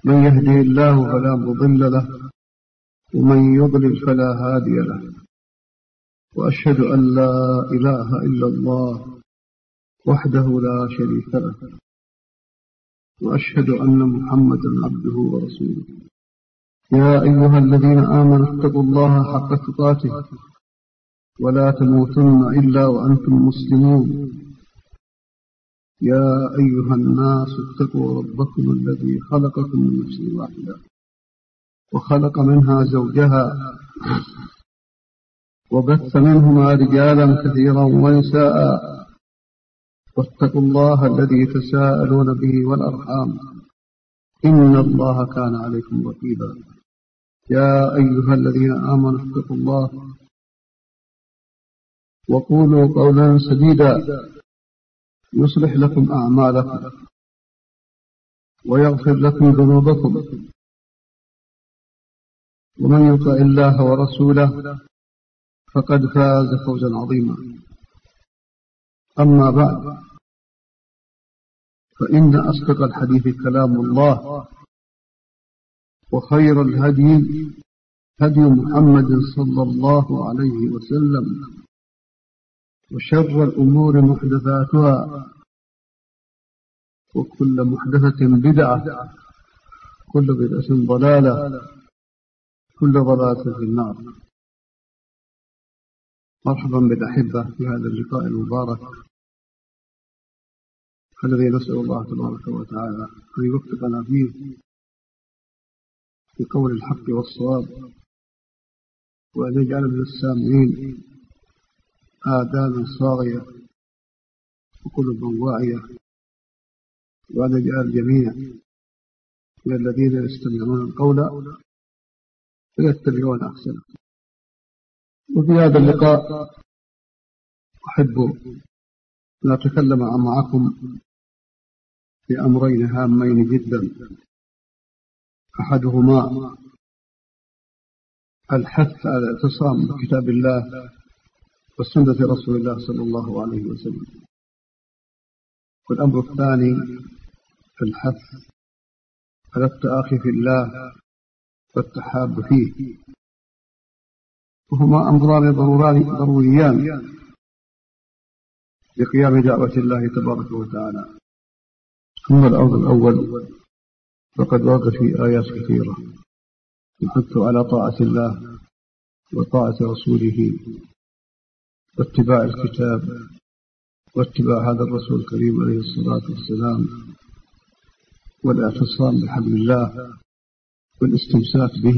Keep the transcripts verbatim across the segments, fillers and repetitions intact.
من يهدي الله فلا مضل له ومن يضلل فلا هادي له، وأشهد أن لا إله إلا الله وحده لا شريك له، وأشهد أن محمدا عبده ورسوله. يا أيها الذين آمنوا اتقوا الله حق تقاته ولا تموتن إلا وأنتم مسلمون. يا أيها الناس اتقوا ربكم الذي خلقكم من نفس واحدة وخلق منها زوجها وبث منهما رجالا كثيرا ونساء، واتقوا الله الذي تساءلون به والأرحام إن الله كان عليكم رقيبا. يا أيها الذين آمنوا اتقوا الله وقولوا قولا سديدا يصلح لكم أعمالكم ويغفر لكم ذنوبكم، ومن يطع الله ورسوله فقد فاز فوزا عظيما. أما بعد، فإن أصدق الحديث كلام الله، وخير الهدي هدي محمد صلى الله عليه وسلم، وشر الأمور محدثاتها، وكل محدثة بدعة، كل بدعة ضلالة، كل ضلالة في النار. مرحبا بالأحبة في هذا اللقاء المبارك الذي نسأل الله تبارك وتعالى أن يوفقنا فيه في قول الحق والصواب، وأن يجعل من السامعين آذانا صاغية وقلوبا واعية، وأن يجعل الجميع من الذين يستمعون القول ويتبعون أحسنه. وفي هذا اللقاء أحب أن أتكلم معكم في أمرين هامين جدا. أحدهما الحث على الاعتصام بكتاب الله وسنة رسول الله صلى الله عليه وسلم، والأمر الثاني الحث على التآخي في الله والتحاب فيه، وهما أمران ضروريان لقيام دعوة الله تبارك وتعالى. أما الأمر الأول فقد ورد في آيات كثيرة يحث على طاعة الله وطاعة رسوله واتباع الكتاب واتباع هذا الرسول الكريم عليه الصلاة والسلام، والاعتصام بحبل الله والاستمساك به.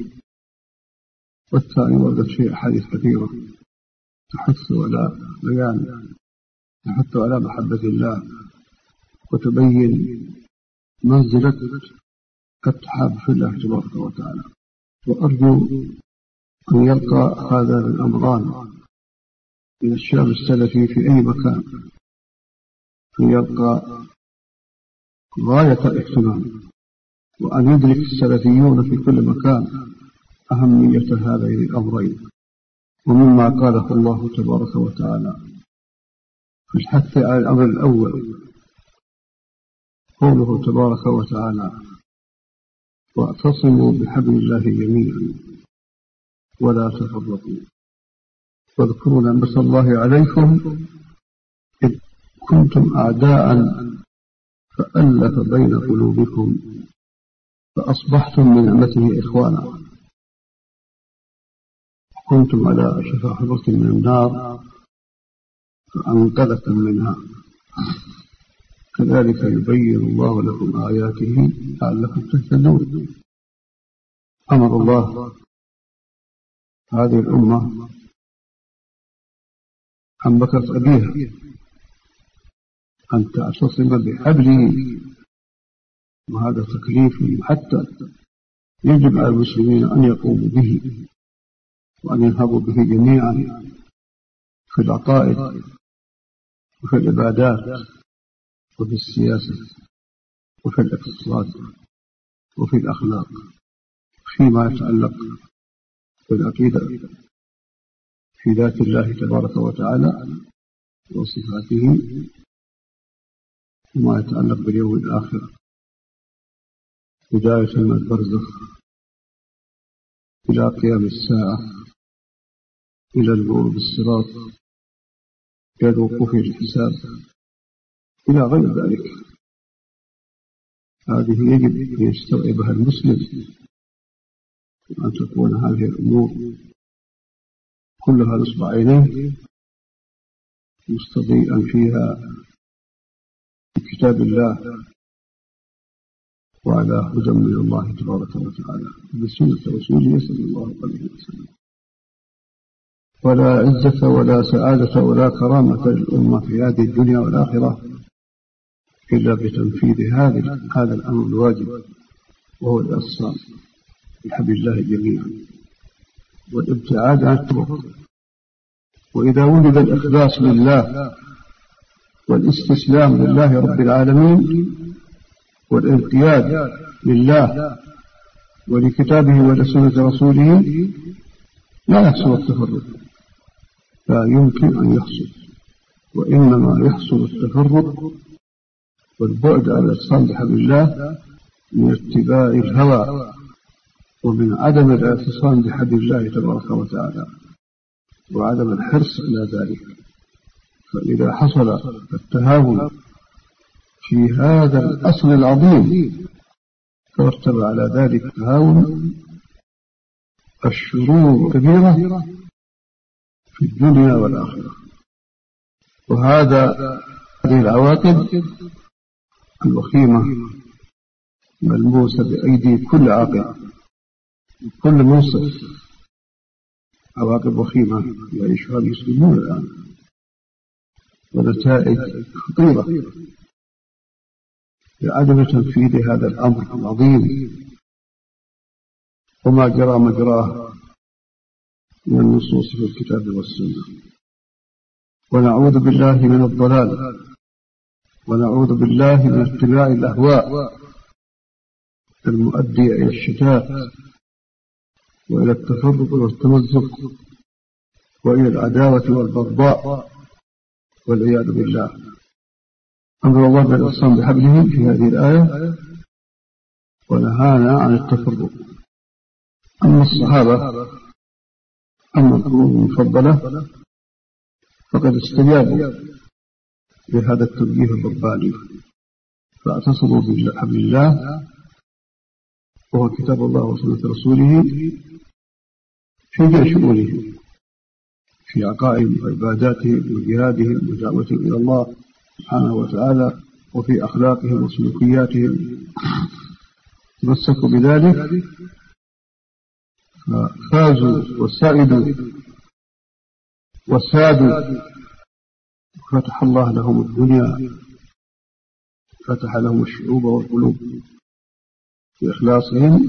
والثاني ورد فيه أحاديث كثيرة تحث على بيان تحث على محبة الله وتبين منزلة التحاب في الله تبارك وتعالى. وأرجو أن يلقى هذا الأمران من الشاب السلفي في أي مكان، أن يلقى غاية الاهتمام، وأن يدرك السلفيون في كل مكان أهمية هذين الأمرين. ومما قاله الله تبارك وتعالى في الحث على الأمر الأول قوله تبارك وتعالى: واعتصموا بحبل الله جميعا ولا تفرقوا واذكروا نعمة الله عليكم إذ كنتم أعداء فألف بين قلوبكم فأصبحتم من نعمته إخوانا كنتم على شفا حفرة من النار فأنقذكم منها كذلك يبين الله لكم آياته لعلكم تهتدون. أمر الله هذه الأمة عن بكرة أبيها أن تعتصم بحبله، وهذا تكليف حتى يجب على المسلمين أن يقوموا به وأن ينهضوا به جميعا في العقائد وفي العبادات وفي السياسة وفي الاقتصاد وفي الأخلاق، فيما يتعلق بالعقيدة في ذات الله تبارك وتعالى وصفاته، وما يتعلق باليوم الآخر بداية من البرزخ إلى قيام الساعة، إلى المرور بالصراط، إلى الوقوف في الحساب، إلى غير ذلك. هذه يجب أن يستوعبها المسلم، وأن تكون هذه الأمور كلها نصب عينيه مستضيئا فيها بكتاب الله وعلى هدى من الله تبارك وتعالى بسنة رسوله صلى الله عليه وسلم. ولا عزة ولا سعادة ولا كرامة للأمة في هذه الدنيا والآخرة إلا بتنفيذ هذا هذا الأمر الواجب، وهو الإعتصام بحبل الله جميعا والابتعاد عن التبرج. وإذا وجد الإخلاص لله والاستسلام لله رب العالمين والانقياد لله ولكتابه ولسنة رسوله لا يحصل التفرق، لا يمكن أن يحصل، وإنما يحصل التفرق والبعد عن الاتصال بحبل الله من اتباع الهوى ومن عدم الاعتصام بحبل الله تبارك وتعالى وعدم الحرص على ذلك. فإذا حصل التهاون في هذا الأصل العظيم ترتب على ذلك التهاون الشرور الكبيرة في الدنيا والآخرة. وهذا هذه العواقب الوخيمة ملموسة بأيدي كل عاقل كل منصف، عواقب وخيمة يعيشها المسلمون الآن ونتائج خطيرة لعدم تنفيذ هذا الأمر العظيم وما جرى مجراه من النصوص في الكتاب والسنة. ونعوذ بالله من الضلال، ونعوذ بالله من اتباع الأهواء المؤدية إلى الشتات وإلى التفرق والتمزق وإلى العداوة والبغضاء والعياذ بالله. أمر الله بالاعتصام بحبله في هذه الآية ونهانا عن التفرق. أما الصحابة أما القرون المفضلة فقد استجابوا لهذا التوجيه الرباني فاعتصموا بحبل الله وهو كتاب الله وسنة رسوله في جميع شؤونهم، في عقائدهم وعباداتهم وجهادهم ودعوتهم إلى الله سبحانه وتعالى، وفي أخلاقهم وسلوكياتهم. تمسكوا بذلك ففازوا وسعدوا وسادوا، فتح الله لهم الدنيا، فتح لهم الشعوب والقلوب بإخلاصهم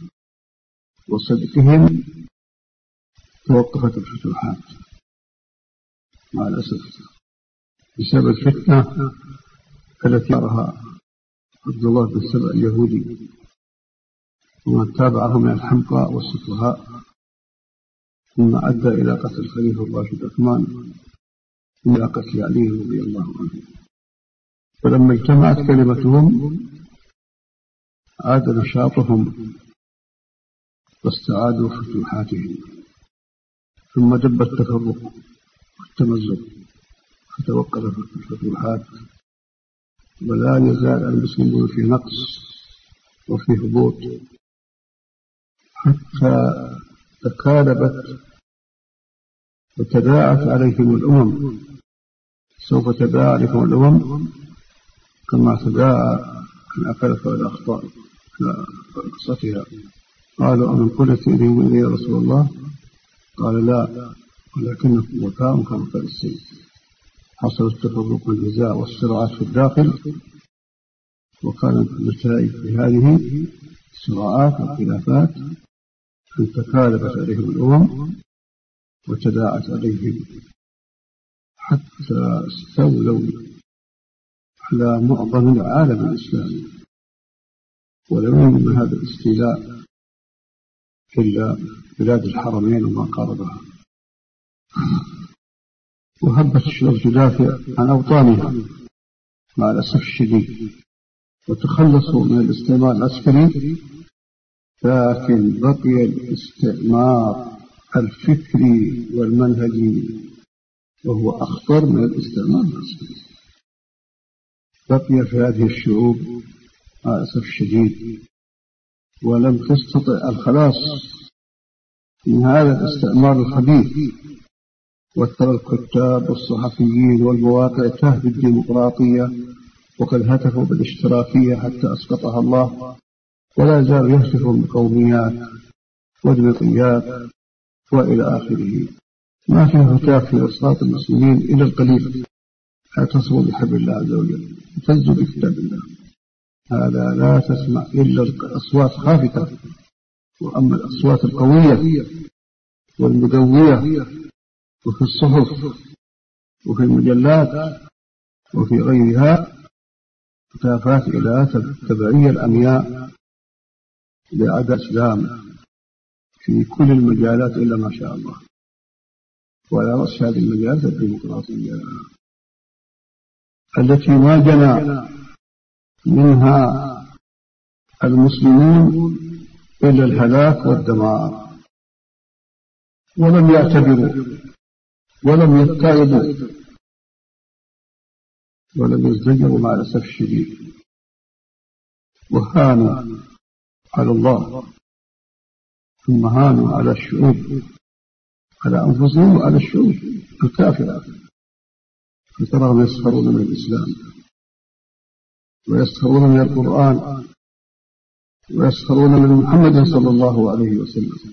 وصدقهم. توقفت الفتوحات مع الأسف بسبب الفتنة التي أراها عبد الله بن سبأ اليهودي ومن تابعه من الحمقى والسفهاء، ثم أدى إلى قتل الخليفة الراشد عثمان إلى قتل علي رضي الله عنه. فلما اجتمعت كلمتهم عاد نشاطهم واستعادوا فتوحاتهم، ثم دب التفرق والتمزق فتوقفت الفتوحات، ولا يزال المسلمون في نقص وفي هبوط حتى تكالبت وتداعت عليهم الأمم. سوف تداعى عليكم الأمم كما تداعى الأكلة والأخطاء قصتها. قالوا أمن قلت إليه يا رسول الله؟ قال لا، ولكنكم وكاء كمثل السيل. حصل التفرق والنزاع والصراعات في الداخل، وكانت النتائج في هذه الصراعات والخلافات أن تكالبت عليهم الأمم وتداعت عليهم حتى استولوا على معظم العالم الإسلامي، ولم يمن هذا الاستيلاء إلا بلاد الحرمين وما قاربها. وهبت الشرك تدافع عن أوطانها مع الأسف الشديد وتخلصوا من الاستعمار العسكري، لكن بقي الاستعمار الفكري والمنهجي، وهو أخطر من الاستعمار العسكري. بقي في هذه الشعوب مع الأسف الشديد، ولم تستطع الخلاص من هذا الاستعمار الخبيث. وترى الكتاب والصحفيين والمواقع تهدي الديمقراطية، وقد هتفوا بالاشتراكية حتى أسقطها الله، ولا زال يهتفون بقوميات وديمقراطيات وإلى آخره. ما في هتاف في وسط المسلمين إلا القليل. اعتصموا بحبل الله عز وجل، اعتزوا بكتاب الله. هذا لا تسمع إلا الأصوات خافتة، وأما الأصوات القوية والمدوية وفي الصحف وفي المجلات وفي غيرها هتافات إلى تبعية الأمياء لأعداء الإسلام في كل المجالات إلا ما شاء الله. وعلى رأس هذه المجالات الديمقراطية التي ما جنى منها المسلمون إلا الهلاك والدمار، ولم يعتبروا ولم يتعبوا ولم يزدجروا مع الأسف الشديد، وهانوا على الله، ثم هانوا على الشعوب، على أنفسهم وعلى الشعوب الكافرة. فتراهم يسخرون من الإسلام ويسخرون من القرآن ويسخرون من محمد صلى الله عليه وسلم.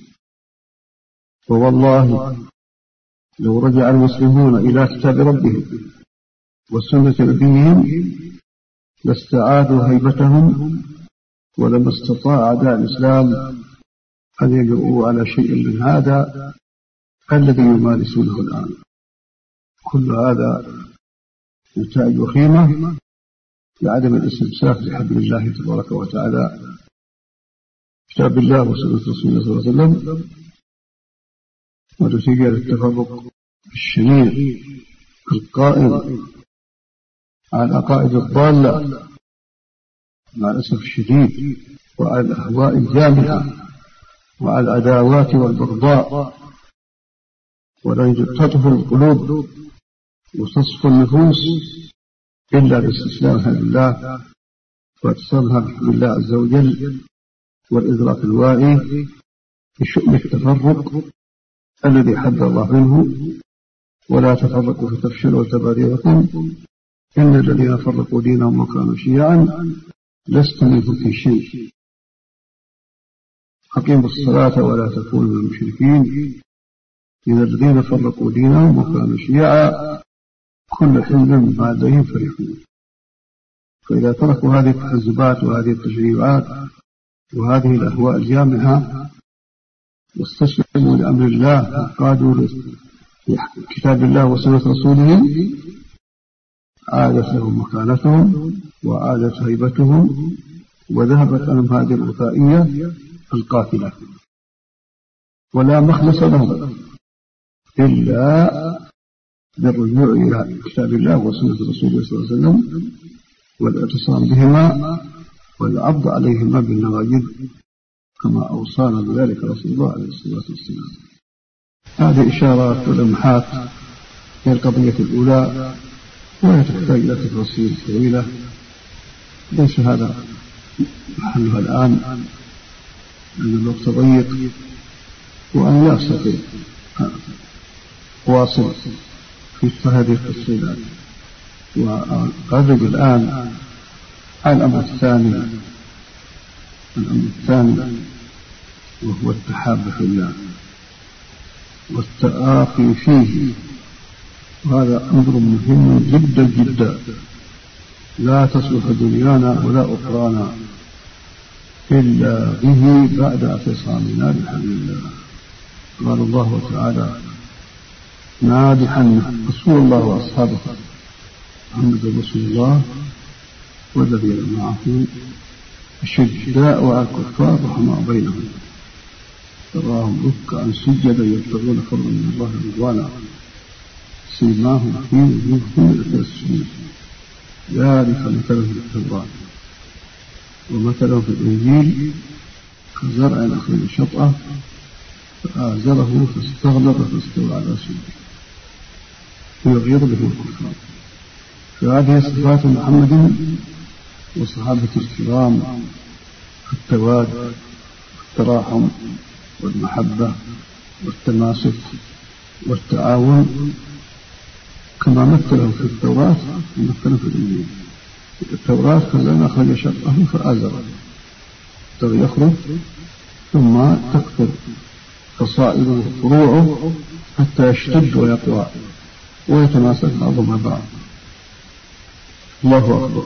ووالله لو رجع المسلمون إلى كتاب ربهم وسنة نبيهم لاستعادوا هيبتهم، ولما استطاع أعداء الإسلام أن يجرؤوا على شيء من هذا الذي يمارسونه الآن. كل هذا نتائج وخيمة لعدم الاستمساك بحبل الله تبارك وتعالى، كتاب الله وسنة رسول الله صلى الله عليه وسلم، ونتيجة للتفرق الشنيع القائم على العقائد الضالة مع الأسف الشديد، وعلى الأهواء الجامحة، وعلى العداوات والبغضاء، ولن تطهر القلوب وتصفو النفوس إلا باستسلامها لله واتصالها بالله عز وجل، والإدراك الواعي بشؤم التفرق الذي حذر الله منه. ولا تفرقوا فتفشلوا وتباريكم إن الذين فرقوا دينهم وكانوا شيعا لست منهم في شيء. أقيموا الصلاة ولا تكونوا من المشركين إن الذين فرقوا دينهم وكانوا شيعا كل حزب بما لديهم فرحون. فإذا تركوا هذه التحزبات وهذه التشريعات وهذه الأهواء الجامعة واستسلموا لأمر الله وقادوا لكتاب الله وسنة رسوله، عادت لهم مكانتهم وعادت هيبتهم، وذهبت عنهم هذه الغثائية القاتلة. ولا مخلص لهم إلا بالرجوع إلى كتاب الله وسنة رسوله صلى الله عليه وسلم والاعتصام بهما والعض عليهما بالنواجذ كما أوصانا بذلك رسول الله عليه الصلاة والسلام. هذه إشارات ولمحات هي القضية الأولى، وهي تحتاج إلى تفاصيل طويلة ليس هذا محلها الآن لأن الوقت ضيق، وأنا لا أستطيع واصل في هذه التفصيلات. وأرجو الآن الأمر الثاني الأمر الثاني وهو التحاب في الله والتآخي فيه، وهذا أمر مهم جدا جدا. لا تصلح دنيانا ولا أخرانا إلا به بعد اعتصامنا بحبل الله. قال الله تعالى نادحا رسول الله وأصحابه محمد رسول الله والذين معه الشداء على الكفار رحماء بينهم تراهم ركعا سجدا يبتغون فضلا من الله رضوانا سيماهم في وجوههم من السجود ذلك مثلهم في التوراة ومثلا في الإنجيل كزرع أخرج شطأه فآزره فاستغلظ فاستوى على سوقه ويغيظ به الكفار. فهذه صفات محمد وصحابة الكرام: التواد والتراحم والمحبة والتماسك والتعاون، كما مثله في التوراة ومثله في الإنجيل. في التوراة كلما أخرج شطأه فآزره يخرج ثم تكثر فصائله وفروعه حتى يشتد ويقوى ويتماسك بعضهم بعض. الله أكبر.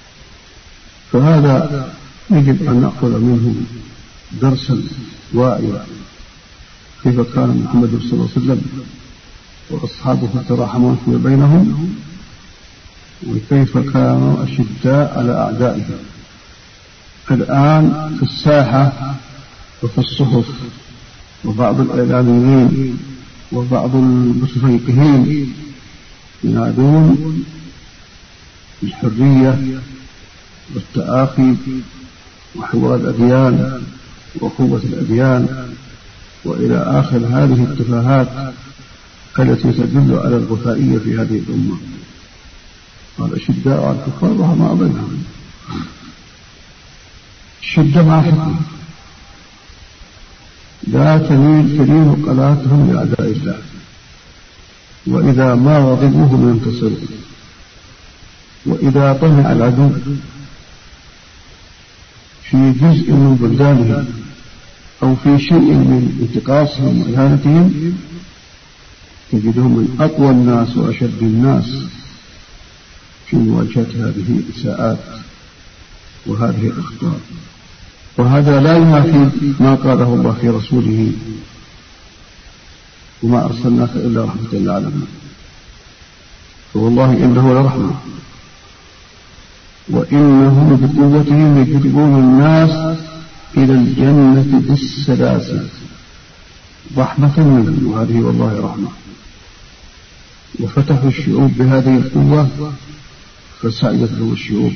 فهذا يجب أن نأخذ منه درسا واعيا كيف كان محمد صلى الله عليه وسلم وأصحابه يتراحمون فيما بينهم، وكيف كانوا أشداء على أعدائهم. الآن في الساحة وفي الصحف وبعض الإعلاميين وبعض المتفيقهين ينادون بالحرية والتآخي وحوار الأديان وقوة الأديان وإلى آخر هذه التفاهات التي تدل على الغثائية في هذه الأمة. قال أشداء على الكفار وما بينهم. الشدة مع حكمة، لا تميل تلين قلاتهم لأعداء الله، وإذا ما غضبوهم ينتصرون، وإذا طمع العدو في جزء من بلدانهم أو في شيء من انتقاصهم وإهانتهم تجدهم من أقوى الناس وأشد الناس في مواجهة هذه الإساءات وهذه الأخطاء. وهذا لا ينافي ما قاله الله في رسوله: وما أرسلناك إلا رحمة للعالمين. فوالله إنه لرحمة، وإنه بقوتهم يجذبون الناس إلى الجنة بالسلاسل رحمة منه، وهذه والله رحمة. وفتحوا الشعوب بهذه القوة فسعدت له الشعوب،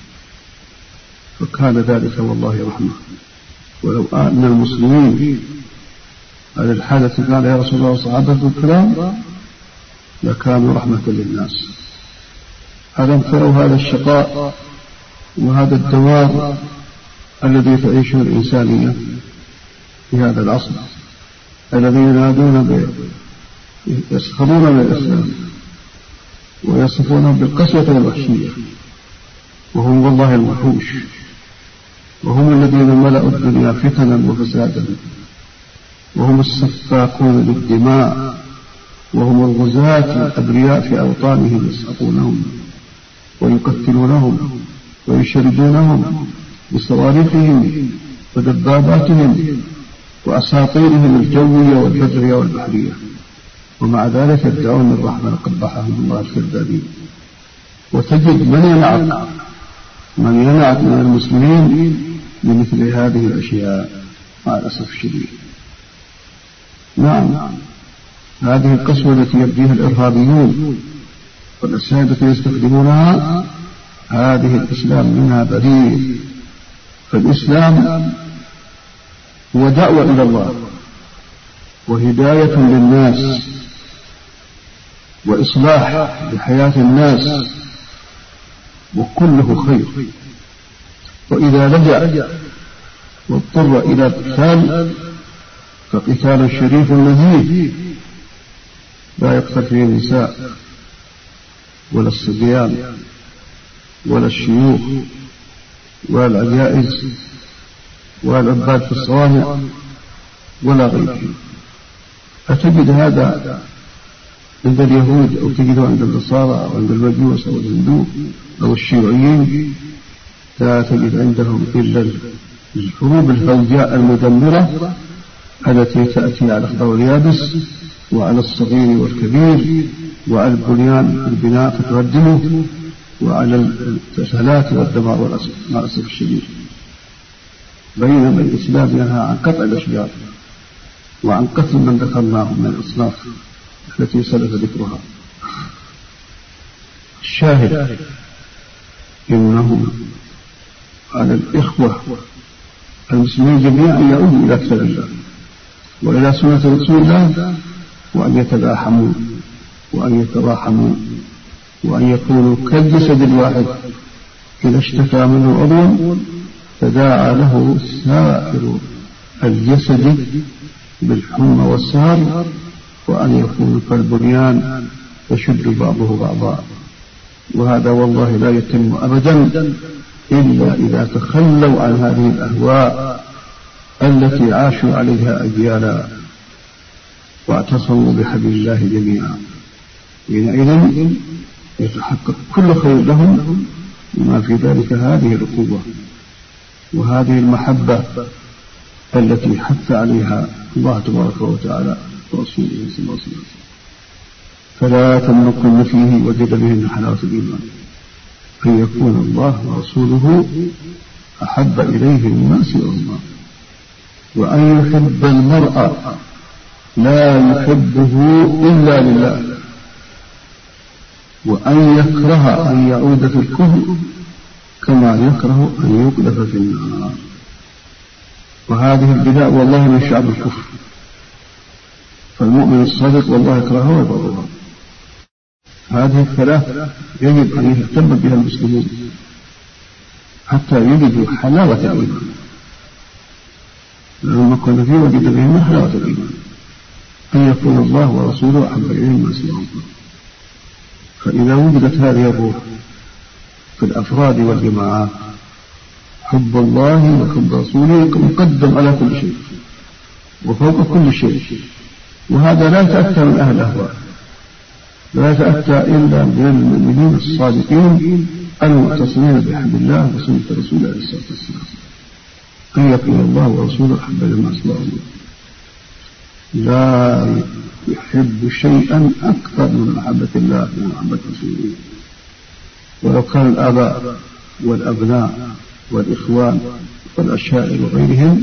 فكان ذلك والله رحمة. ولو أن المسلمين على الحالة قال يا رسول الله صحابة الكرام لكانوا رحمة للناس. ألم تروا هذا الشقاء وهذا الدوار الذي تعيشه الإنسانية في هذا العصر، الذي ينادون يسخرون من الإسلام ويصفونه بالقسوة والوحشية، وهم والله الوحوش، وهم الذين ملأوا الدنيا فتنا وفسادا، وهم السفاكون للدماء، وهم الغزاة الأبرياء في أوطانهم يسحقونهم ويقتلونهم ويشردونهم بصواريخهم ودباباتهم وأساطيرهم الجوية والبرية والبحرية، ومع ذلك يدعون الرحمة قبحهم الله الكذابين. وتجد من ينعق من ينعق من المسلمين بمثل هذه الأشياء مع الأسف الشديد. نعم، هذه القسوة التي يبديها الإرهابيون والأساليب التي يستخدمونها هذه الإسلام منها بريء. فالإسلام هو دعوة إلى الله وهداية للناس وإصلاح لحياة الناس، وكله خير. وإذا لجأ واضطر إلى قتال فقتال شريف نزيه لا يقتل فيه النساء ولا الصبيان ولا الشيوخ ولا العجائز ولا العباد في الصوامع ولا غيرهم. أتجد هذا عند اليهود أو تجده عند النصارى أو عند المجوس أو الهندو أو الشيوعيين، لا تجد عندهم إلا الحروب الفوجاء المدمرة التي تأتي على الأخضر واليابس وعلى الصغير والكبير وعلى البنيان البناء فتهدمه وعلى التسهيلات والدمار والأسف الشديد. بينما الإسلام ينهى عن قطع الأشجار وعن قتل من ذكرناهم من الأصناف التي سلف ذكرها. الشاهد إنهم على الإخوة المسلمين جميعا أن يعودوا إلى كتاب الله وإلى سنة رسول الله، وأن يتلاحموا وأن يتراحموا وأن يكونوا كالجسد الواحد إذا اشتكى منه عضو تداعى له سائر الجسد بالحمى والسهر، وأن يكونوا كالبنيان يشد بعضه بعضا. وهذا والله لا يتم أبدا إلا إذا تخلوا عن هذه الأهواء التي عاشوا عليها أجيالا واعتصموا بحبل الله جميعا. حينئذ يتحقق كل خير لهم وما في ذلك هذه الأخوة وهذه المحبة التي حث عليها الله تبارك وتعالى ورسوله صلى الله عليه وسلم. فلا تملكن فيه وجد بهن حلاوة الإيمان أن يكون الله ورسوله أحب إليه مما سواهما، وأن يحب المرء لا يحبه إلا لله، وأن يكره أن يعود في الكفر كما يكره أن يقذف في النار. وهذه البدع والله من شعب الكفر، فالمؤمن الصادق والله يكرهه ويبغضه. هذه الثلاث يجب أن يهتم بها المسلمون حتى يجدوا حلاوة الإيمان، لما كنا فيه وجد بهم حلاوة الإيمان أن يكون الله ورسوله أحب إليهم ما سواهم. فإذا وجدت هذه الروح في الأفراد والجماعات حب الله وحب رسوله مقدم على كل شيء وفوق كل شيء، وهذا لا يتأتى من أهل الأهواء، لا يتأتى إلا من المؤمنين الصادقين المتصلين بحب الله وسنة رسوله عليه الصلاة والسلام، أن يكون الله ورسوله أحب لما سواهم. لا يحب شيئا أكثر من محبة الله ومحبة رسوله. ولو كان الآباء والأبناء والإخوان والأشائر وغيرهم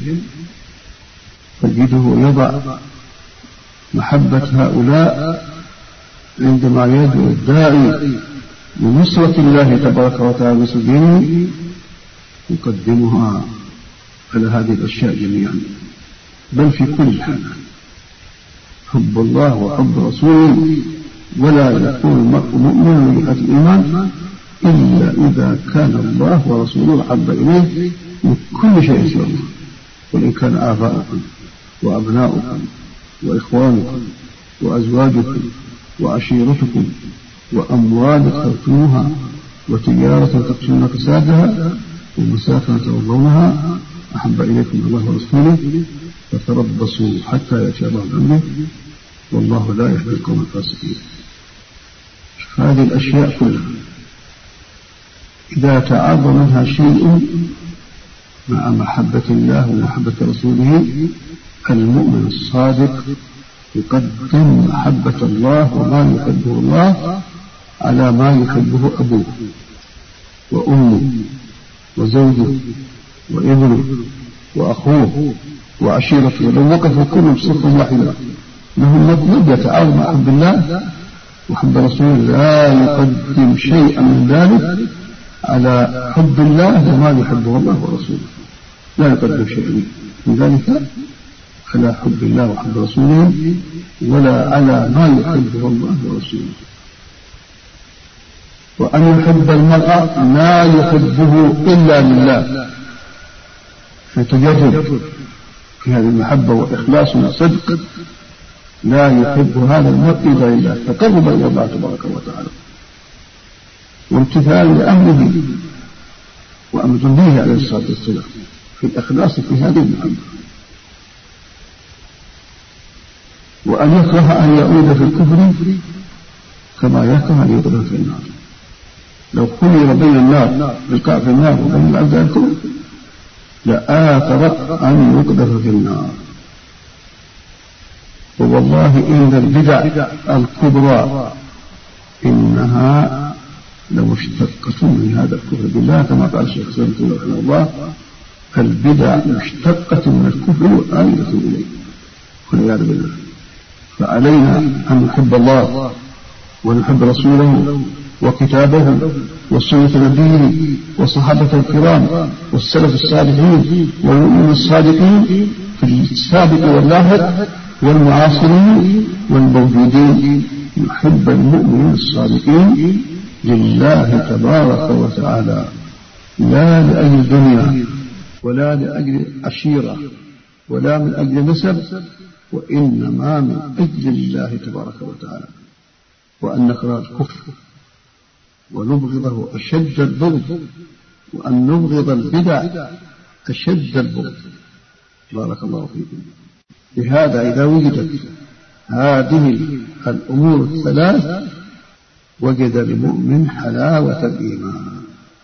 تجده يضع محبة هؤلاء عندما يدعو الداعي لنصرة الله تبارك وتعالى بسدينه يقدمها على هذه الأشياء جميعا، بل في كل الحالات حب الله وحب رسوله. ولا يكون المرء مؤمنا بجهة الإيمان إلا إذا كان الله ورسوله أحب إليه من كل شيء سوى الله. وإن كان آباؤكم وأبناؤكم وإخوانكم وأزواجكم وعشيرتكم وأموال تركتموها وتجارة تخشون كسادها ومساكن ترضونها أحب إليكم الله ورسوله فتربصوا حتى يأتي الله بأمره والله لا يهدي القوم الفاسقين. هذه الأشياء كلها إذا تعارض منها شيء مع محبة الله ومحبة رسوله المؤمن الصادق يقدم محبة الله وما يحبه الله على ما يحبه أبوه وأمه وزوجه وابنه وأخوه وعشيرته. ولو وقفوا كلهم بصفة واحدة لهم مطلوب يتعاون مع حب الله وحب رسوله لا يقدم شيئا من ذلك على حب الله وما يحبه الله ورسوله، لا يقدم شيئا من ذلك على حب الله وحب رسوله ولا على ما يحبه الله ورسوله. وأن يحب المرء لا يحبه إلا لله، فتجرب في هذه المحبة وإخلاص وصدق لا يحب هذا المرء إلا لله تقرب إلى الله تبارك وتعالى وامتثال لأمره وأمر به عليه الصلاة والسلام في الإخلاص في هذه المحبة. وأن يكره أن يعود في الكفر كما يكره أن يقذف في النار. لو خير بين النار بالقاع في النار وبين العبد الكفر لآثر أن يقذف في النار. ووالله إن البدع الكبرى إنها لمشتقة من هذا الكفر بالله كما قال الشيخ سلمة رحمه الله البدع مشتقة من الكفر وآية إليه والعياذ بالله. فعلينا أن نحب الله ونحب رسوله وكتابه وسنة نبيه وصحابة الكرام والسلف الصالحين والمؤمنين الصادقين في السابق واللاحق والمعاصرين والموجودين، يحب المؤمنين الصادقين لله تبارك وتعالى، لا لأجل الدنيا ولا لأجل عشيرة ولا من أجل نسب، وإنما من أجل الله تبارك وتعالى، وأن نكره الكفر ونبغضه أشد البغض، وأن نبغض البدع أشد البغض. بارك الله فيكم. لهذا إذا وجدت هذه الأمور الثلاث وجد المؤمن حلاوة الإيمان،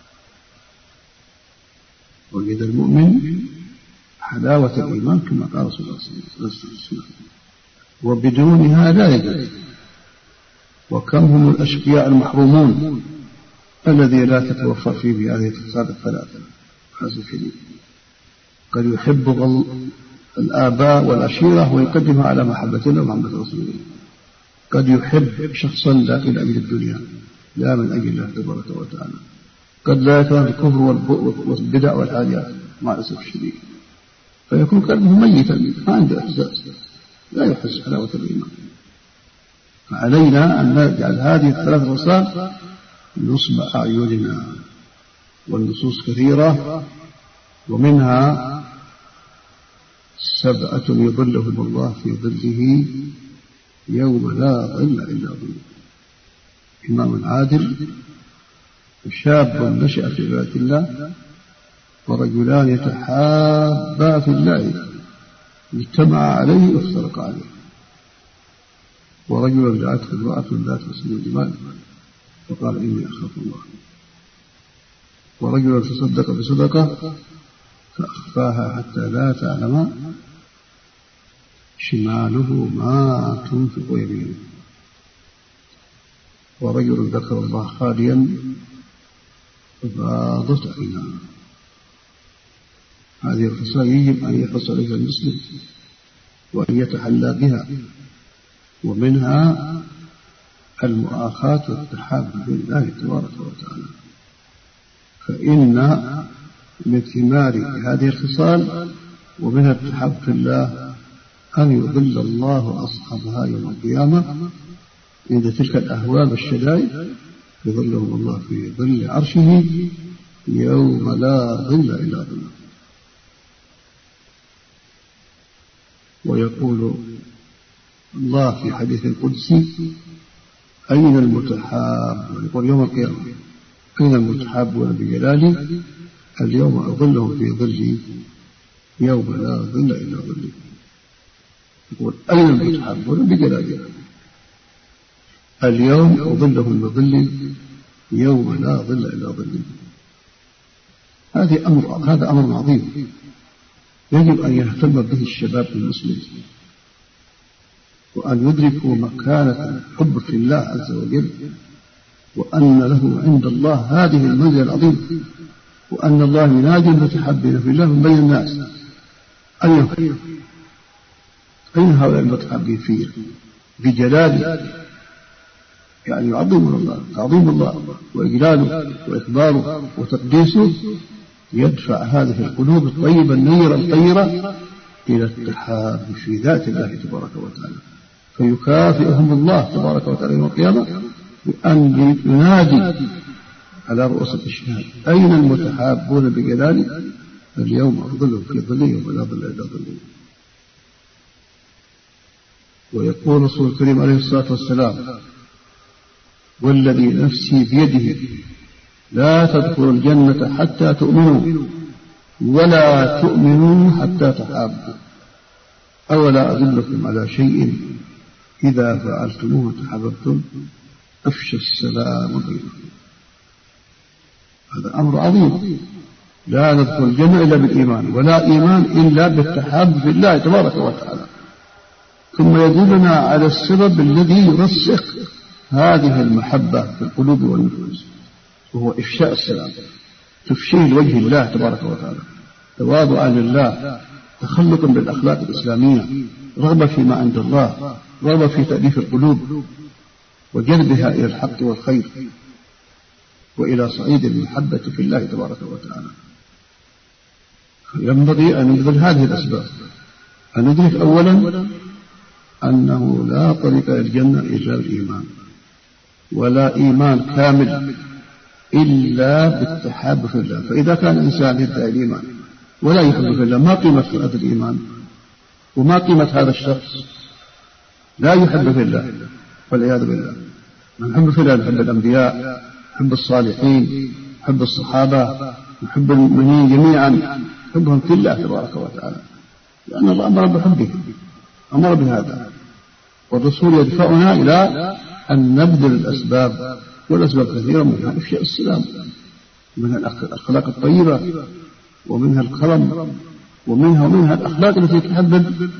وجد المؤمن حلاوة الإيمان كما قال رسول الله صلى الله عليه وسلم، وبدونها لا يجوز. وكم هم الأشقياء المحرومون الذي لا تتوفر فيه هذه الخصال الثلاثة. حسن شديد، قد يحب الآباء والعشيرة ويقدمها على محبة الله ومحبة رسوله، قد يحب شخصا لكن أجل الدنيا لا من أجل الله تبارك وتعالى، قد لا يكره الكفر والبدع والعاديات مع الأسف الشديد، فيكون قلبه ميتا ما عنده إحساس، لا يحس حلاوة الإيمان. فعلينا أن نجعل هذه الثلاث خصال نصب أعيننا، والنصوص كثيرة، ومنها سبعة يظلهم الله في ظله يوم لا ظل إلا ظله: إمام عادل، وشاب نشأ في عبادة الله، ورجلان يتحابا في الله اجتمع عليه وافترق عليه، ورجل جاءته امرأة ذات حسن وجمال فقال إني أخاف الله، ورجل تصدق بصدقة فأخفاها حتى لا تعلم شماله ما تنفق يمينه، ورجل ذكر الله خاليا ففاضت عيناه. هذه الخصال يجب أن يحرص عليها المسلم وأن يتحلى بها، ومنها المؤاخاة والتحاب بالله تبارك وتعالى، فإن من ثمار هذه الخصال ومنها التحاب في الله أن يظل الله أصحابها يوم القيامة عند تلك الأهوال والشدائد، يظلهم الله في ظل عرشه يوم لا ظل إلا ظله. ويقول الله في حديث القدسي: أين المتحاب؟ يقول يوم القيامة: أين المتحابون بجلالي؟ اليوم أظلهم في ظلي يوم لا ظل إلا ظلي. يقول أين المتحابون بجلالي؟ اليوم أظلهم بظلي يوم لا ظل إلا ظلي. هذه أمر هذا أمر عظيم يجب أن يهتم به الشباب المسلم، وأن يدركوا مكانة الحب في الله عز وجل، وأن له عند الله هذه المنزلة العظيمة، وأن الله ينادي المتحابين في الله من بين الناس: أين أين هؤلاء المتحابين فيه بجلاله؟ يعني يعظمون الله، تعظيم الله وإجلاله وإكباره وتقديسه يدفع هذه القلوب الطيبة النيرة الطيرة إلى التحاب في ذات الله تبارك وتعالى، فيكافئهم الله تبارك وتعالى يوم القيامة بأن ينادي على رؤوس الأشهاد: أين المتحابون بجلالي؟ اليوم أظلهم في ظلي ولا ظل إلا ظلي. ويقول رسول الكريم عليه الصلاة والسلام: والذي نفسي بيده لا تدخلوا الجنة حتى تؤمنوا ولا تؤمنوا حتى تحابوا، أولا أدلكم على شيء إذا فعلتموه تحاببتم أفشوا السلام بينكم. هذا أمر عظيم، لا ندخل الجنة إلا بالإيمان، ولا إيمان إلا بالتحاب في الله تبارك وتعالى. ثم يدلنا على السبب الذي يرسخ هذه المحبة في القلوب والنفوس، وهو إفشاء السلام، تفشيه لوجه الله تبارك وتعالى، تواضعا لله، تخلقا بالأخلاق الإسلامية، رغبة فيما عند الله، رغبة في تأليف القلوب وجلبها إلى الحق والخير، وإلى صعيد المحبة في الله تبارك وتعالى. ينبغي أن ندرك هذه الأسباب، أن ندرك أولا أنه لا طريق إلى الجنة إلا الإيمان، ولا إيمان كامل إلا بالتحاب في الله. فإذا كان الإنسان يدعي الإيمان ولا يحب في الله، ما قيمة هذا الإيمان وما قيمة هذا الشخص؟ لا يحب في الله والعياذ بالله. من يحب في الله يحب الأنبياء، يحب الصالحين، يحب الصحابة، يحب المؤمنين جميعا، يحبهم في الله تبارك وتعالى، لأن الله أمر بحبه، أمر بهذا. والرسول يدفعنا إلى أن نبذل الأسباب، والأسباب كثيرة، منها أشياء السلام، ومنها الأخلاق الطيبة، ومنها الكرم، ومنها ومنها الأخلاق التي تحبب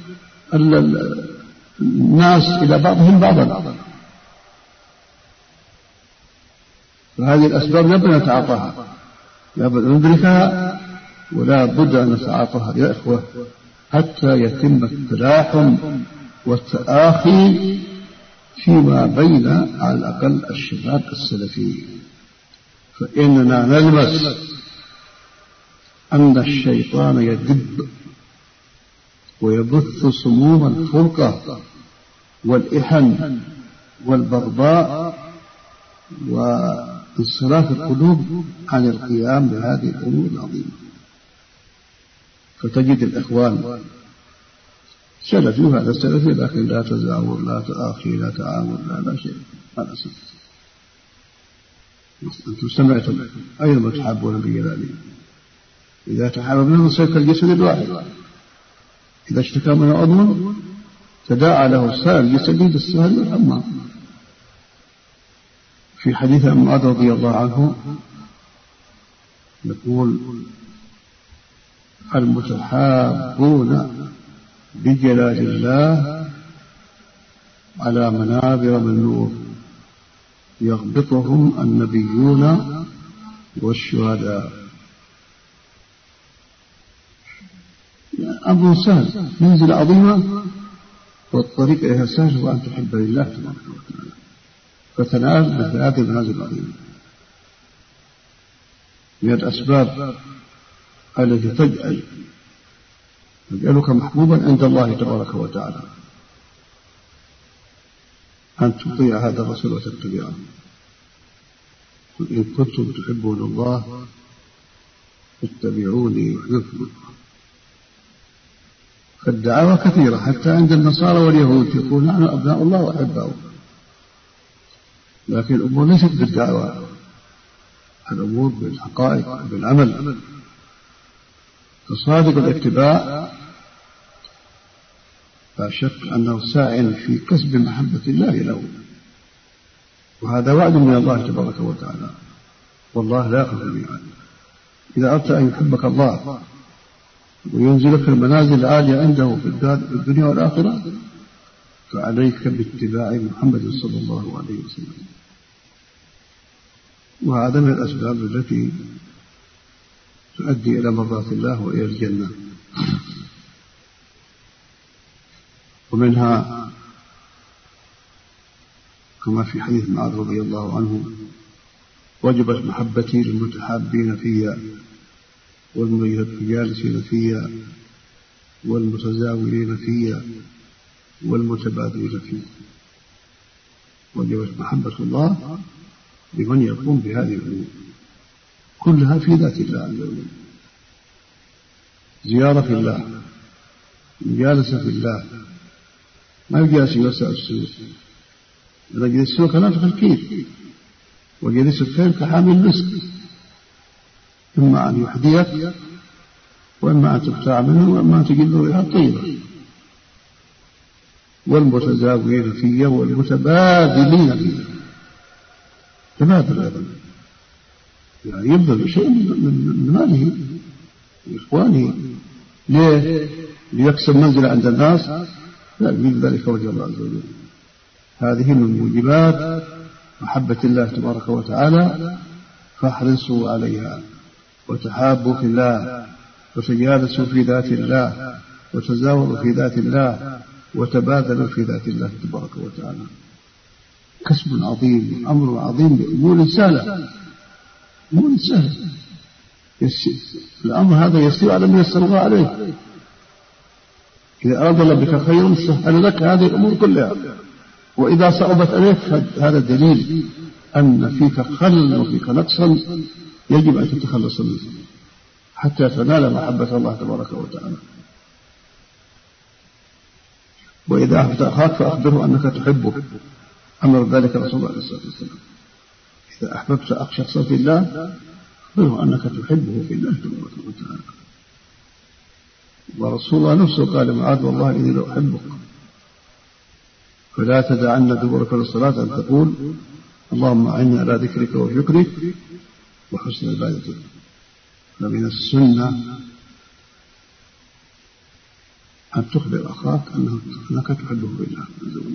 الناس إلى بعضهم بعضا. فهذه الأسباب لابد أن نتعاطاها، لابد أن ندركها، ولا بد أن نتعاطاها يا إخوة حتى يتم التلاحم والتآخي فيما بين على الأقل الشباب السلفي. فإننا نلمس أن الشيطان يدب ويبث سموم الفرقة والإحن والبغضاء وانصراف القلوب عن القيام بهذه الأمور العظيمة. فتجد الإخوان سلفي وهذا سلفي، لكن لا تزاور، لا تآخي، لا تعامل، لا لا شيء. هذا سلفي. أنتم سمعتم أيضا تحابون بجلاله. إذا تحاببنا نصير كالجسد الواحد، إذا اشتكى من عضو تداعى له سائر الجسد بالسهر والحمى. في حديث معاذ رضي الله عنه يقول: المتحابون بجلال الله على منابر من نور يغبطهم النبيون والشهداء. أمر سهل، منزل عظيمة، والطريق إليها سهل، وأن تحب لله تبارك وتعالى فتنال مثل هذه المنازل العظيمة. من الأسباب التي تجعل تجعلك محبوبا عند الله تبارك وتعالى أن تطيع هذا الرسول وتتبعه. قل إن كنتم تحبون الله فاتبعوني يحببكم الله. فالدعاوى كثيرة حتى عند النصارى واليهود يقولون نحن أبناء الله وأحباؤه، لكن الأمور ليست بالدعوى، الأمور بالحقائق بالعمل. فصادق الاتباع لا شك أنه ساع في كسب محبة الله له، وهذا وعد من الله تبارك وتعالى، والله لا يخلف الميعاد. إذا أردت أن يحبك الله وينزلك المنازل العالية عنده في الدنيا والآخرة فعليك باتباع محمد صلى الله عليه وسلم. وهذا من الأسباب التي تؤدي إلى مرضاة الله وإلى الجنة. ومنها كما في حديث معاذ رضي الله عنه: وجبت محبتي للمتحابين فيا والمجالسين فيا والمتزاورين فيا والمتبادلين فيا. وجبت محبة الله لمن يقوم بهذه الأمور كلها في ذات الله عز وجل: زيارة في الله، مجالسة في الله، ما يجالس يوسع السوق، إذا جلس السوق كنافخ الكير، وجلس الخير كحامل المسك، إما أن يحذيك وإما أن تبتاع منه وإما أن تجد ريحة طيبة. والمتزاوجين فيه والمتبادلين فيه، تبادل أيضا، يعني يبذل شيء من ماله لإخوانه. ليه؟ ليكسب منزل عند الناس؟ لا، يريد ذلك وجه الله عز وجل. هذه من موجبات محبة الله تبارك وتعالى، فاحرصوا عليها، وتحابوا في الله، وتجالسوا في ذات الله، وتزاوروا في ذات الله، وتبادلوا في ذات الله تبارك وتعالى. كسب عظيم، أمر عظيم بأمور سهلة، مو سهل. الأمر هذا يسير على من يسر الله عليه. إذا أراد الله بك خيرا سهل لك هذه الأمور كلها، وإذا صعبت عليك هذا دليل أن فيك خلل وفيك نقصا يجب أن تتخلص منه حتى تنال محبة الله تبارك وتعالى. وإذا أحببت أخاك فأخبره أنك تحبه، أمر ذلك رسول الله صلى الله عليه وسلم. إذا أحببت أخ شخصا في الله أخبره أنك تحبه في الله تبارك وتعالى. ورسول الله نفسه قال معاذ والله إني لأحبك فلا تدعن دبرك للصلاة أن تقول اللهم أعني على ذكرك وشكرك وحسن عبادتك. فمن السنة أن تخبر أخاك أنك تحبه بالله عز وجل.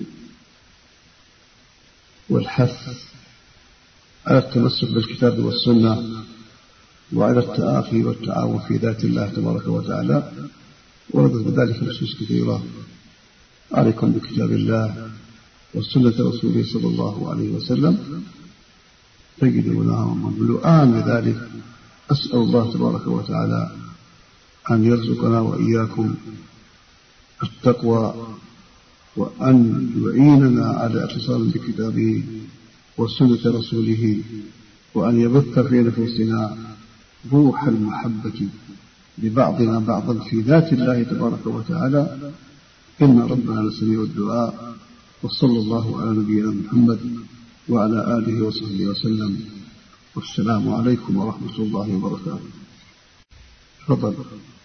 والحث على التمسك بالكتاب والسنة وعلى التآخي والتعاون في ذات الله تبارك وتعالى، وردت بذلك نصوص كثيرة. عليكم بكتاب الله وسنة رسوله صلى الله عليه وسلم تجدونها مملوءان بذلك. أسأل الله تبارك وتعالى أن يرزقنا وإياكم التقوى وأن يعيننا على اتصال بكتابه وسنة رسوله، وأن يبث في نفوسنا روح المحبة لبعضنا بعضا في ذات الله تبارك وتعالى، إن ربنا لسميع الدعاء. وصلى الله على نبينا محمد وعلى آله وصحبه وسلم، والسلام عليكم ورحمة الله وبركاته. تفضل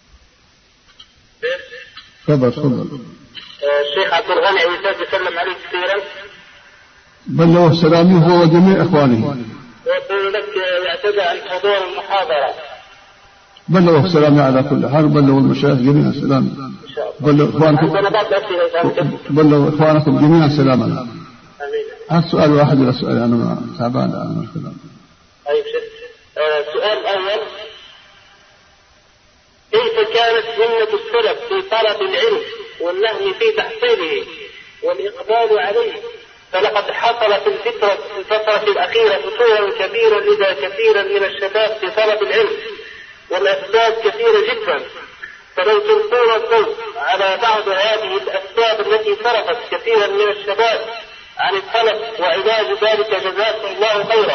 تفضل تفضل. الشيخ عبد الغني عيسى يسلم عليك كثيرا. بلغ سلامي هو وجميع إخوانه. ويقول لك يعتدى عن حضور المحاضرة. بلغوا السلام على كل حال، بلغوا المشايخ جميعا سلامي. بلغوا إخوانكم بلغوا إخوانكم جميعا سلامنا. هذا سؤال واحد ولا سؤال؟ أنا تعبان أنا الكلام. طيب السؤال الأول: كيف كانت همة السلف في طلب العلم والنهم في تحصيله والإقبال عليه؟ فلقد حصل في الفترة الفترة الأخيرة فتور كبيرة لدى كثيرا من الشباب في طلب العلم، والأسباب كثيرة جدا، فلو تلقون الضوء على بعض هذه الأسباب التي صرفت كثيرا من الشباب عن الطلب وعلاج ذلك جزاكم الله خيرا.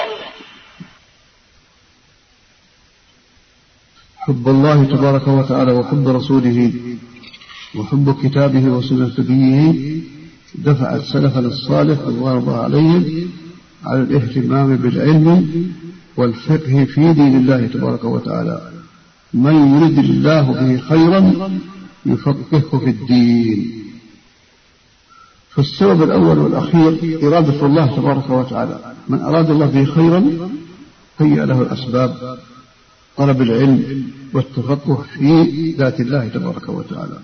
حب الله تبارك وتعالى وحب رسوله وحب كتابه وسنة نبيه دفعت سلفنا الصالح رضوان الله عليهم على الاهتمام بالعلم والفقه في دين الله تبارك وتعالى. من يريد الله به خيرا يفقهه في الدين. فالسبب الأول والأخير إرادة الله تبارك وتعالى. من أراد الله به خيرا هيأ له الأسباب، طلب العلم والتفقه في ذات الله تبارك وتعالى.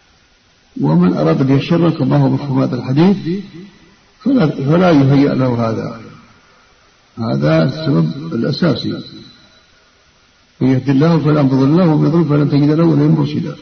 ومن أراد به شرا كما هو مفهوم هذا الحديث فلا, فلا يهيأ له هذا. هذا السبب الأساسي. يهدي الله فلا مضل له ومن يضلل فلن تجد له وليا مرشدا.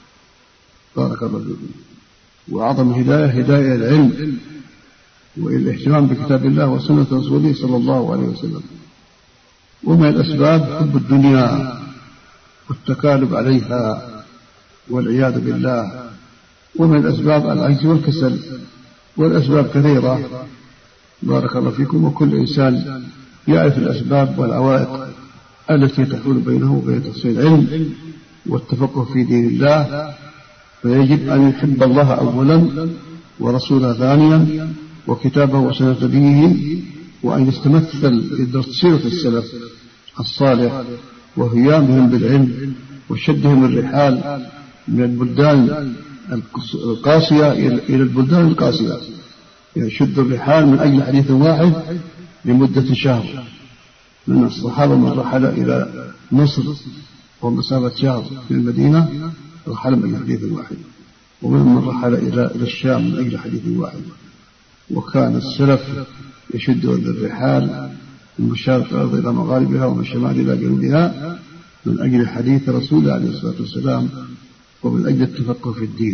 بارك الله فيكم. وأعظم هداية هداية العلم والاهتمام بكتاب الله وسنة رسوله صلى الله عليه وسلم. ومن الأسباب حب الدنيا والتكالب عليها والعياذ بالله. ومن الأسباب العجز والكسل، والأسباب كثيرة بارك الله فيكم. وكل إنسان يعرف الأسباب والعوائق التي تحول بينه وبين تحصيل العلم والتفقه في دين الله، فيجب أن يحب الله أولا ورسوله ثانيا وكتابه وسنة نبيه، وأن يستمثل في سيرة السلف الصالح وهيامهم بالعلم وشدهم الرحال من البلدان القاسية إلى البلدان القاسية. يشد الرحال من أجل حديث واحد لمدة شهر. من الصحابة من رحل إلى مصر ومسافة شهر في المدينة رحل من أجل حديث واحد، ومن من رحل إلى الشام من أجل حديث واحد. وكان السلف يشد الرحال من مشارق الأرض إلى مغاربها ومن شمال إلى جنوبها من أجل حديث رسول الله عليه الصلاة والسلام ومن أجل التفقه في الدين.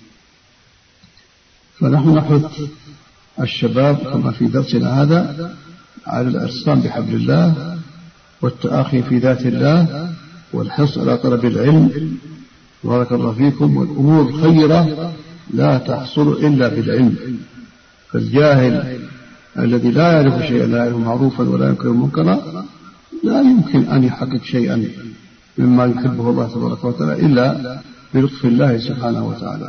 فنحن نحث الشباب كما في درسنا هذا على الإعتصام بحبل الله والتآخي في ذات الله والحرص على طلب العلم بارك الله فيكم. والأمور الخيرة لا تحصل إلا بالعلم، فالجاهل الذي لا يعرف شيئا، لا يعرف معروفا ولا ينكر منكرا، لا يمكن أن يحقق شيئا مما يحبه الله تبارك وتعالى إلا بلطف الله سبحانه وتعالى.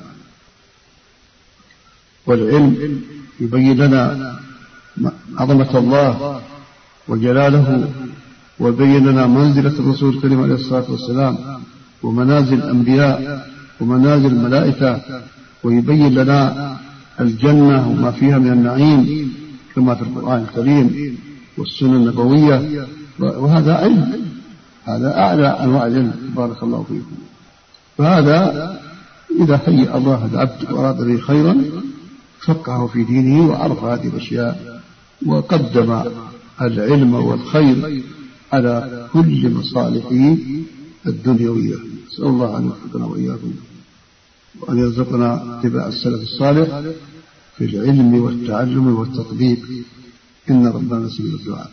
والعلم يبين لنا عظمة الله وجلاله، ويبين لنا منزلة الرسول الكريم عليه الصلاة والسلام ومنازل الأنبياء ومنازل الملائكة، ويبين لنا الجنة وما فيها من النعيم كما في القرآن الكريم والسنة النبوية. وهذا علم، هذا أعلى أنواع العلم بارك الله فيكم. فهذا إذا هيأ الله العبد وأراد به خيرا فقهه في دينه وعرف هذه الأشياء، وقدم العلم والخير على كل مصالحه الدنيوية. نسأل الله أن يوفقنا وإياكم وأن يرزقنا اتباع السلف الصالح في العلم والتعلم والتطبيق، إن ربنا سميع الدعاء.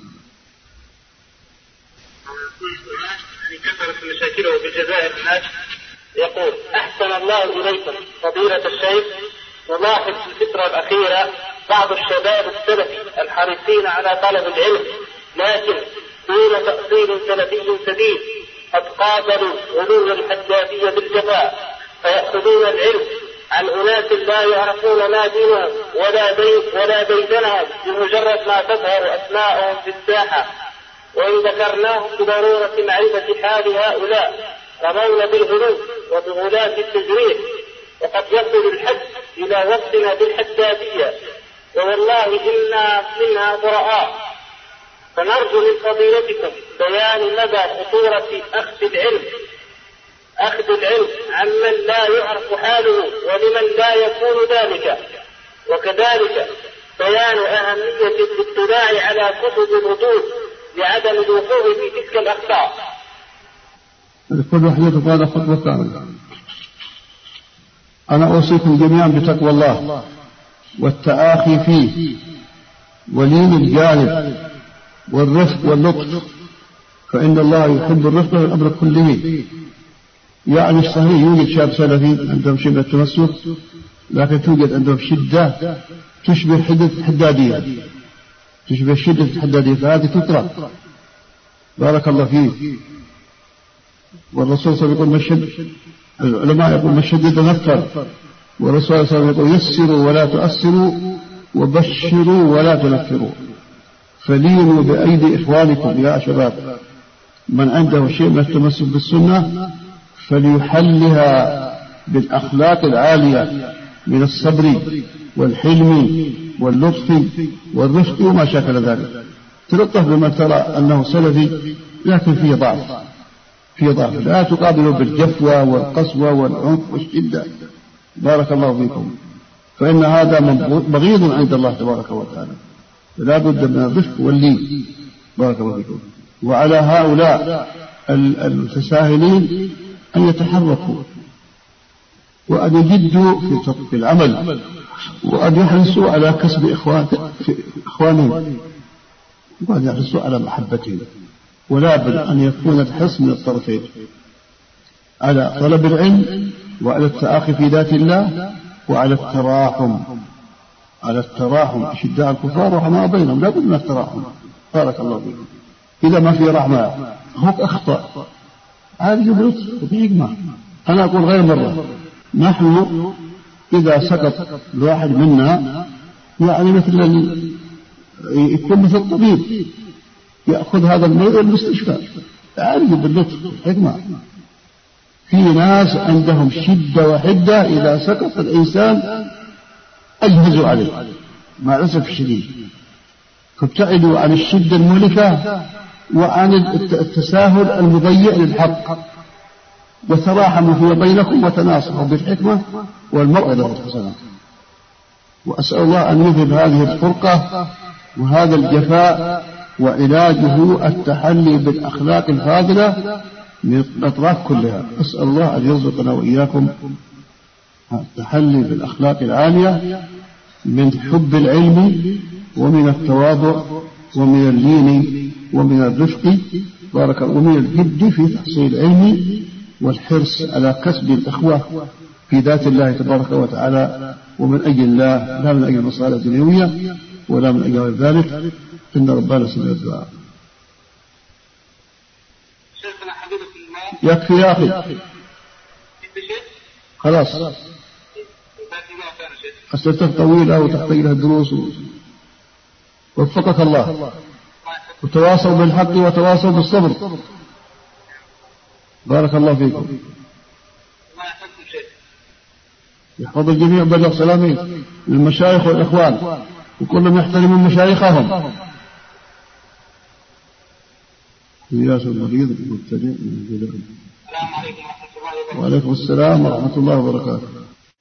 كثرت مشاكله بالجزائر الناس يقول: أحسن الله إليكم فضيلة الشيخ، نلاحظ في الفترة الأخيرة بعض الشباب السلفي الحريصين على طلب العلم، لكن دون تأصيل سلفي سديد قد قابلوا غلو الحدادية بالجفاء، فيأخذون العلم عن أناس لا يعرفون ما دينهم ولا دين ولا ديدنهم بمجرد ما تظهر أسماءهم في الساحة، وإن ذكرناهم بضرورة معرفة حال هؤلاء رمون بالغلو وبغلاة التجريح، وقد يصل الحد إلى وصفنا بالحدادية، ووالله إنا منها براء. فنرجو من فضيلتكم بيان مدى خطورة أخذ العلم أخذ العلم عمن لا يعرف حاله ولمن لا يكون ذلك، وكذلك بيان أهمية الاطلاع على كتب الردود لعدم الوقوع في تلك الأخطاء. كل واحد يتقاضى خطوة كاملة. أنا أوصيكم جميعا بتقوى الله والتآخي فيه ولين الجانب والرفق واللطف، فإن الله يحب الرفق والأمر كله. يعني الصحيح يوجد شاب سلفي عندهم شبه التمسك، لكن توجد عندهم شدة تشبه حدة الحدادية، تشبه شدة الحدادية، فهذه تترك بارك الله فيه. والرسول صلى الله عليه وسلم يقول: العلماء يقول: من شدد نفر. والرسول صلى الله عليه وسلم يقول: يسروا ولا تؤسروا وبشروا ولا تنفروا. فلينوا بأيدي إخوانكم يا شباب، من عنده شيء من التمسك بالسنة فليحلها بالأخلاق العالية من الصبر والحلم واللطف والرفق وما شاكل ذلك. تلطف بمن ترى أنه سلفي لكن فيه ضعف فيه ضعف لا تقابله بالجفوة والقسوة والعنف والشدة بارك الله فيكم، فإن هذا بغيض عند الله تبارك وتعالى. لا بد من الرفق واللين بارك الله فيكم. وعلى هؤلاء المتساهلين أن يتحركوا وأن يجدوا في العمل وأن يحرصوا على كسب إخوانهم وأن يحرصوا على محبتهم. ولا بد أن يكون الحرص من الطرفين، على طلب العلم وعلى التآخي في ذات الله وعلى التراحم على التراحم أشداء الكفار رحماء بينهم. لا بد من التراحم بارك الله فيكم. إذا ما في رحمة هو أخطأ عادي بلطف وبحكمة. أنا أقول غير مرة، نحن إذا سقط الواحد منا يعني مثل يكون مثل الطبيب يأخذ هذا المريض المستشفى عادي باللطف والحكمة. في ناس عندهم شدة وحدة، إذا سقط الإنسان أجهزوا عليه مع الأسف الشديد، فابتعدوا عن الشدة المهلكة وعن التساهل المضيع للحق، وتراحموا فيما بينكم وتناصحوا بالحكمة والموعظة الحسنة. وأسأل الله أن يذهب هذه الفرقة وهذا الجفاء، وعلاجه التحلي بالأخلاق الفاضلة من الأطراف كلها. أسأل الله أن يرزقنا وإياكم التحلي بالأخلاق العالية من حب العلم ومن التواضع ومن اللين ومن الرفق بارك الله، ومن الجد في تحصيل العلم والحرص على كسب الإخوة في ذات الله تبارك وتعالى ومن أجل الله، لا من أجل المصالح الدنيوية ولا من أجل غير ذلك. إن ربنا سمع الدعاء. شيخنا حبيبك الله. يكفي يا أخي. خلاص. أسئلتك طويلة وتحتاج لها الدروس. وفقك الله. وتواصوا بالحق وتواصوا بالصبر. بارك الله فيكم. يحفظ الجميع، بلغ سلامي للمشايخ والإخوان وكلهم يحترمون مشايخهم. إياس المريض المبتدئ. السلام عليكم ورحمة الله وبركاته. وعليكم السلام ورحمة الله وبركاته.